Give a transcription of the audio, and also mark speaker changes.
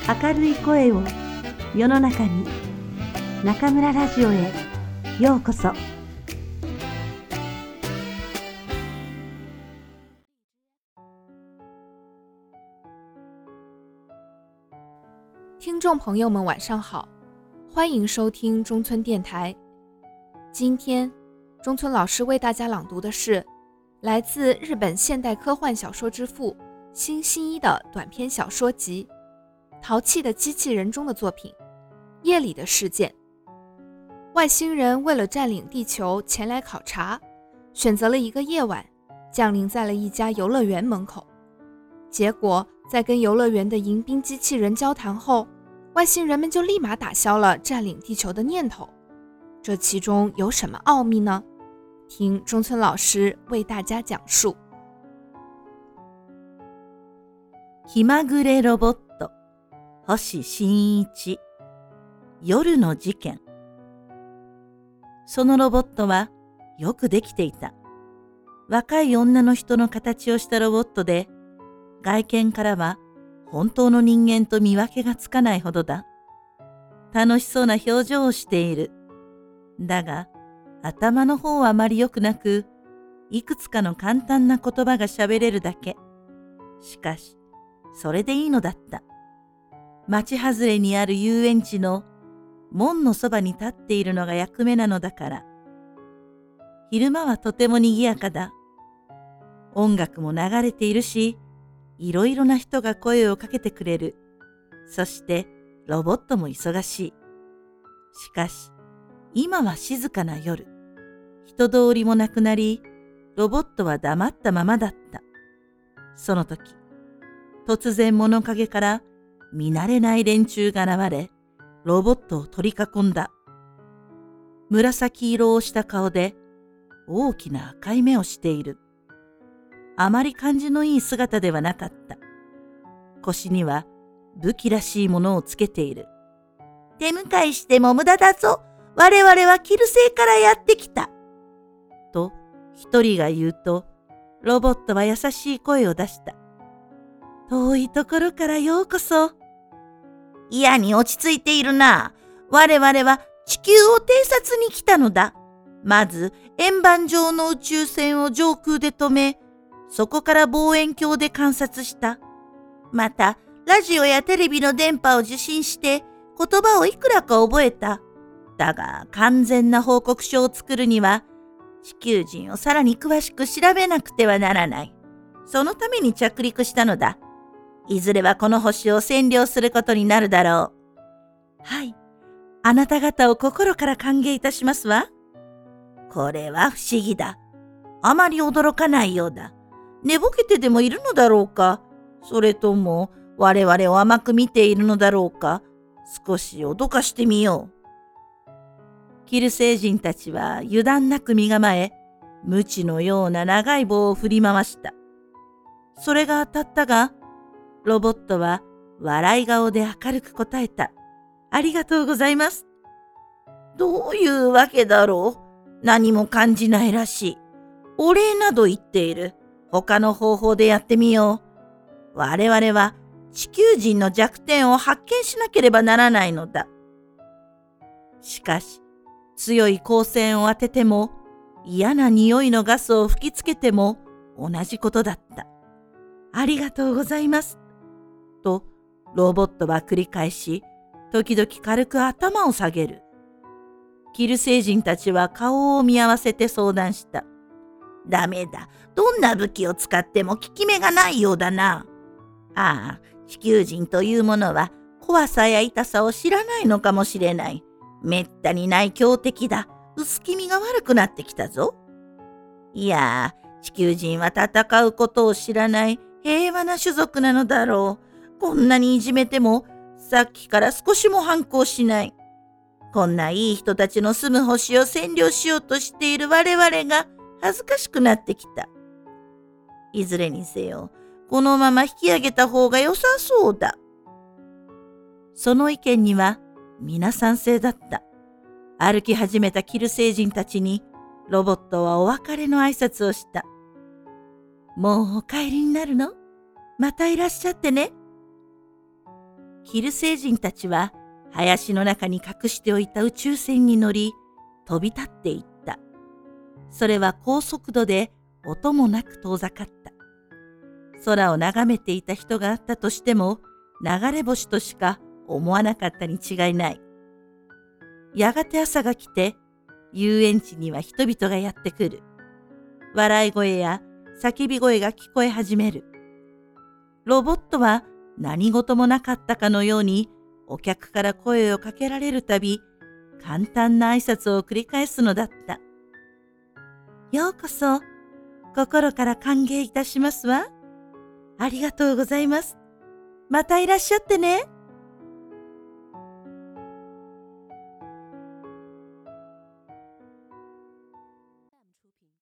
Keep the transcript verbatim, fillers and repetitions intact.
Speaker 1: 明るい声を世の中に。中村ラジオへようこそ。
Speaker 2: 听众朋友们晚上好，欢迎收听中村电台。今天中村老师为大家朗读的是来自日本现代科幻小说之父新新一的短篇小说集《淘气的机器人》中的作品《夜里的事件》。外星人为了占领地球前来考察，选择了一个夜晚，降临在了一家游乐园门口。结果在跟游乐园的迎宾机器人交谈后，外星人们就立马打消了占领地球的念头。这其中有什么奥秘呢？听中村老師為大家講述。
Speaker 1: 気まぐれロボット、星新一、夜の事件。そのロボットはよくできていた。若い女の人の形をしたロボットで、外見からは本当の人間と見分けがつかないほどだ。楽しそうな表情をしている。だが、頭の方はあまり良くなく、いくつかの簡単な言葉が喋れるだけ。しかし、それでいいのだった。町外れにある遊園地の門のそばに立っているのが役目なのだから。昼間はとてもにぎやかだ。音楽も流れているし、いろいろな人が声をかけてくれる。そしてロボットも忙しい。しかし、今は静かな夜。人通りもなくなり、ロボットは黙ったままだった。その時、突然物陰から見慣れない連中が現れ、ロボットを取り囲んだ。紫色をした顔で、大きな赤い目をしている。あまり感じのいい姿ではなかった。腰には武器らしいものをつけている。手向かいしても無駄だぞ。我々はキル星からやってきた。と一人が言うと、ロボットは優しい声を出した。遠いところからようこそ。いやに落ち着いているな。我々は地球を偵察に来たのだ。まず円盤状の宇宙船を上空で止め、そこから望遠鏡で観察した。また、ラジオやテレビの電波を受信して言葉をいくらか覚えた。だが、完全な報告書を作るには、地球人をさらに詳しく調べなくてはならない。そのために着陸したのだ。いずれはこの星を占領することになるだろう。はい。あなた方を心から歓迎いたしますわ。これは不思議だ。あまり驚かないようだ。寝ぼけてでもいるのだろうか。それとも我々を甘く見ているのだろうか。少し脅かしてみよう。キル星人たちは油断なく身構え、鞭のような長い棒を振り回した。それが当たったが、ロボットは笑い顔で明るく答えた。ありがとうございます。どういうわけだろう。何も感じないらしい。お礼など言っている。他の方法でやってみよう。我々は地球人の弱点を発見しなければならないのだ。しかし、強い光線を当てても、嫌な匂いのガスを吹きつけても同じことだった。ありがとうございます。と、ロボットは繰り返し、時々軽く頭を下げる。キル星人たちは顔を見合わせて相談した。ダメだ。どんな武器を使っても効き目がないようだな。ああ、地球人というものは怖さや痛さを知らないのかもしれない。めったにない強敵だ。薄気味が悪くなってきたぞ。いやあ、地球人は戦うことを知らない平和な種族なのだろう。こんなにいじめても、さっきから少しも反抗しない。こんないい人たちの住む星を占領しようとしている我々が恥ずかしくなってきた。いずれにせよ、このまま引き上げた方が良さそうだ。その意見には皆賛成だった。歩き始めたキル星人たちにロボットはお別れの挨拶をした。もうお帰りになるの？またいらっしゃってね。 キル星人たちは林の中に隠しておいた宇宙船に乗り、飛び立っていった。それは高速度で音もなく遠ざかった。空を眺めていた人があったとしても、流れ星としか思わなかったに違いない。やがて朝が来て、遊園地には人々がやってくる。笑い声や叫び声が聞こえ始める。ロボットは何事もなかったかのように、お客から声をかけられるたび、簡単な挨拶を繰り返すのだった。ようこそ、心から歓迎いたしますわ。ありがとうございます。またいらっしゃってね。